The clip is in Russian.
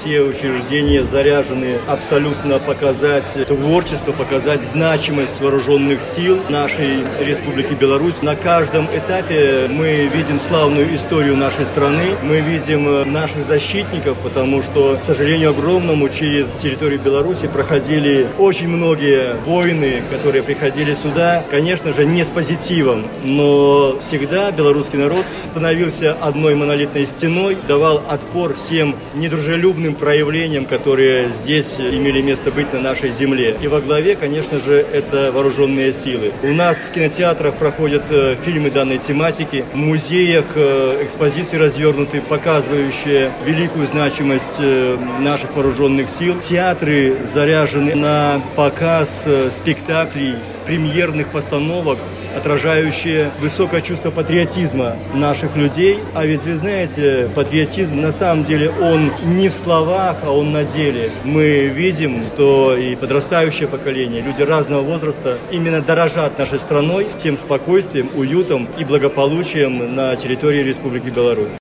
Все учреждения заряжены абсолютно показать творчество, показать значимость вооруженных сил нашей Республики Беларусь. На каждом этапе мы видим славную историю нашей страны, мы видим наших защитников, потому что, к сожалению огромному, через территорию Беларуси проходили очень многие воины, которые приходили сюда, конечно же, не с позитивом, но всегда белорусский народ становился одной монолитной стеной, давал отпор всем недружелюбным проявлениям, которые здесь имели место быть на нашей земле. И во главе, конечно же, это вооруженные силы. У нас в кинотеатрах проходят фильмы данной тематики, в музеях экспозиции развернуты, показывающие великую значимость наших вооруженных сил. Театры заряжены на показ спектаклей, премьерных постановок, отражающие высокое чувство патриотизма наших людей. А ведь вы знаете, патриотизм на самом деле он не в словах, а он на деле. Мы видим, что и подрастающее поколение, люди разного возраста именно дорожат нашей страной, тем спокойствием, уютом и благополучием на территории Республики Беларусь.